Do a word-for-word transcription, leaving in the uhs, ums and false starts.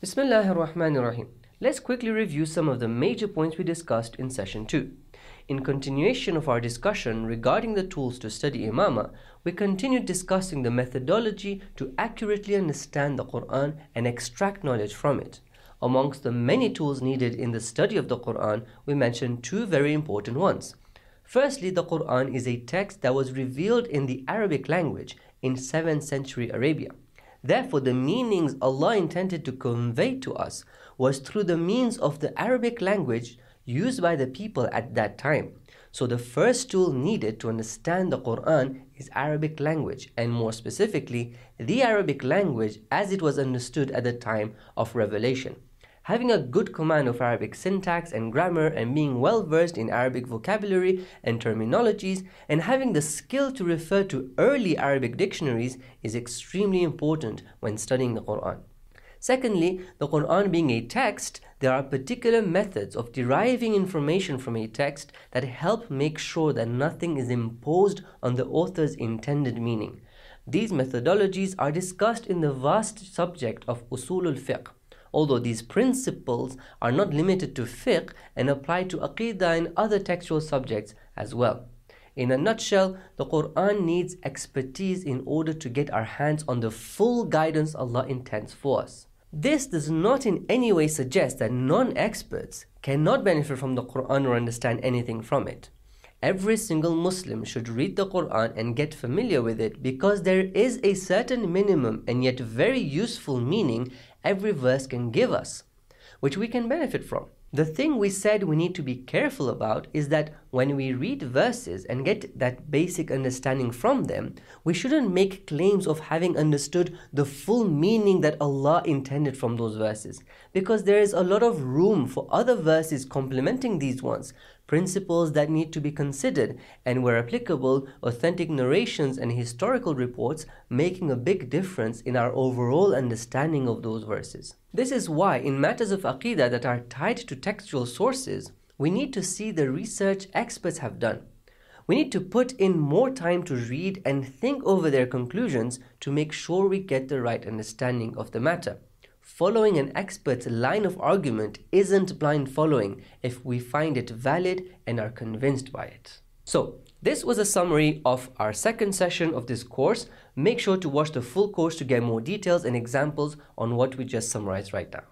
Bismillahir Rahmanir Rahim. Let's quickly review some of the major points we discussed in session two. In continuation of our discussion regarding the tools to study Imamah, we continued discussing the methodology to accurately understand the Quran and extract knowledge from it. Amongst the many tools needed in the study of the Quran, we mentioned two very important ones. Firstly, the Quran is a text that was revealed in the Arabic language in seventh century Arabia. Therefore, the meanings Allah intended to convey to us was through the means of the Arabic language used by the people at that time. So the first tool needed to understand the Quran is Arabic language, and more specifically, the Arabic language as it was understood at the time of revelation. Having a good command of Arabic syntax and grammar and being well versed in Arabic vocabulary and terminologies and having the skill to refer to early Arabic dictionaries is extremely important when studying the Quran. Secondly, the Quran being a text, there are particular methods of deriving information from a text that help make sure that nothing is imposed on the author's intended meaning. These methodologies are discussed in the vast subject of Usul al-Fiqh, although these principles are not limited to fiqh and apply to aqidah and other textual subjects as well. In a nutshell, the Quran needs expertise in order to get our hands on the full guidance Allah intends for us. This does not in any way suggest that non-experts cannot benefit from the Quran or understand anything from it. Every single Muslim should read the Quran and get familiar with it because there is a certain minimum and yet very useful meaning every verse can give us, which we can benefit from. The thing we said we need to be careful about is that when we read verses and get that basic understanding from them, we shouldn't make claims of having understood the full meaning that Allah intended from those verses, because there is a lot of room for other verses complementing these ones, principles that need to be considered, and where applicable, authentic narrations and historical reports making a big difference in our overall understanding of those verses. This is why in matters of aqidah that are tied to textual sources, we need to see the research experts have done. We need to put in more time to read and think over their conclusions to make sure we get the right understanding of the matter. Following an expert's line of argument isn't blind following if we find it valid and are convinced by it. So, this was a summary of our second session of this course. Make sure to watch the full course to get more details and examples on what we just summarized right now.